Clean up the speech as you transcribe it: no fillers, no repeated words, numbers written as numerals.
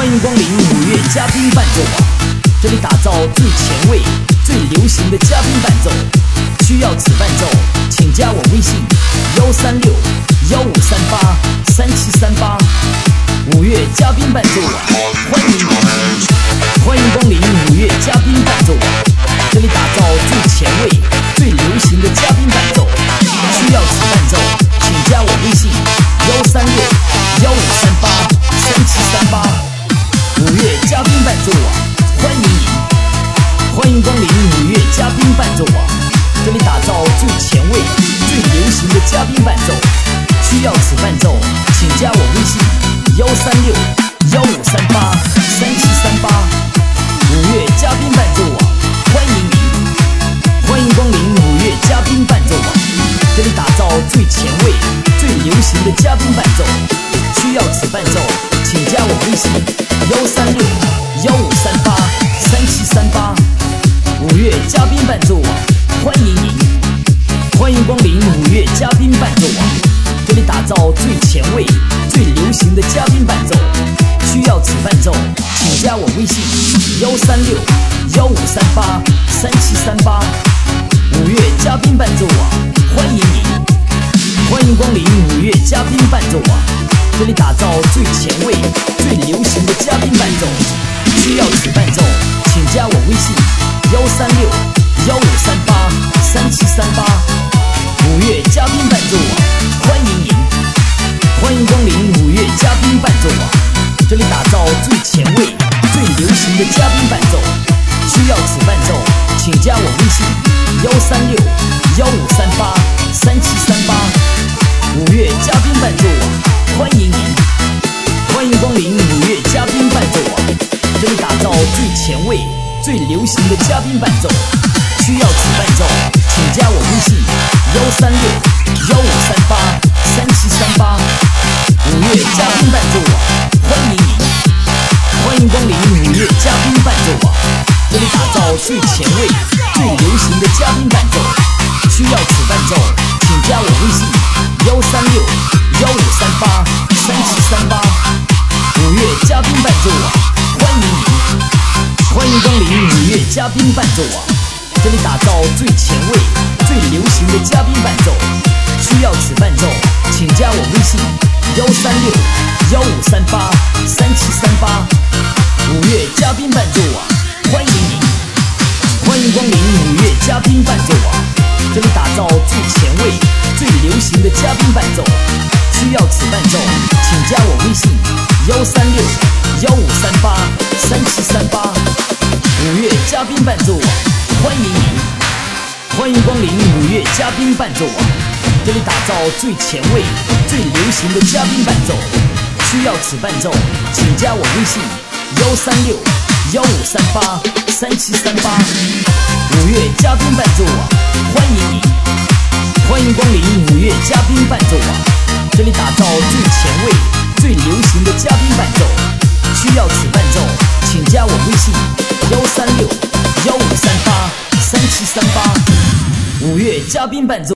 欢迎光临5月嘉宾伴奏网，这里打造最前卫、最流行的嘉宾伴奏。需要此伴奏，请加我微信136-1538-3738。5月嘉宾伴奏网，欢迎你！欢迎光临5月嘉宾伴奏网，这里打造最前卫、最流行的嘉宾伴奏。需要此伴奏，请加我微信136-1538-3738。5月嘉宾伴奏网，欢迎你！欢迎光临5月嘉宾伴奏网，这里打造最前卫、最流行的嘉宾伴奏。需要此伴奏，请加我微信136-1538-3738。5月嘉宾伴奏网，欢迎你！欢迎光临5月嘉宾伴奏网，这里打造最前卫、最流行的嘉宾伴奏。需要此伴奏，请加我微信136-1538-3738。5月嘉宾伴奏网，欢迎你！欢迎光临5月嘉宾伴奏网，这里打造最前卫、最流行的嘉宾伴奏。需要此伴奏，请加我微信136-1538-3738。5月嘉宾伴奏网，欢迎你！欢迎光临5月嘉宾伴奏网，这里打造最前卫、最流行的嘉宾伴奏。需要此伴奏，请加我微信136-1538-3738。5月嘉宾伴奏网，欢迎你！欢迎光临5月嘉宾伴奏网，这里打造最前卫、最流行的嘉宾伴奏。需要此伴奏，请加我微信136-1538-3738。5月嘉宾伴奏网，欢迎你！欢迎光临5月嘉宾伴奏网，这里打造最前卫、最流行的嘉宾伴奏。需要此伴奏，请加我微信136-1538-3738。5月嘉宾伴奏网，欢迎你！欢迎光临5月嘉宾伴奏网，这里打造最前卫、最流行的嘉宾伴奏。需要此伴奏，请加我微信136-1538-3738。5月嘉宾伴奏网，欢迎你！欢迎光临5月嘉宾伴奏网，这里打造最前卫、最流行的嘉宾伴奏。需要此伴奏，请加我微信136-1538-3738。5月嘉宾伴奏网，欢迎你！欢迎光临5月嘉宾伴奏网，这里打造最前卫、最流行的嘉宾伴奏。需要此伴奏，请加我微信136-1538-3738。5月嘉宾伴奏网，欢迎你！欢迎光临5月嘉宾伴奏网，这里打造最前卫、最流行的嘉宾伴奏。需要此伴奏，请加我微信136-1538-3738。5月嘉宾伴奏网，欢迎你！欢迎光临5月嘉宾伴奏网，这里打造最前卫、最流行的嘉宾伴奏。需要此伴奏，请加我微信136-1538-3738。5月嘉宾伴奏。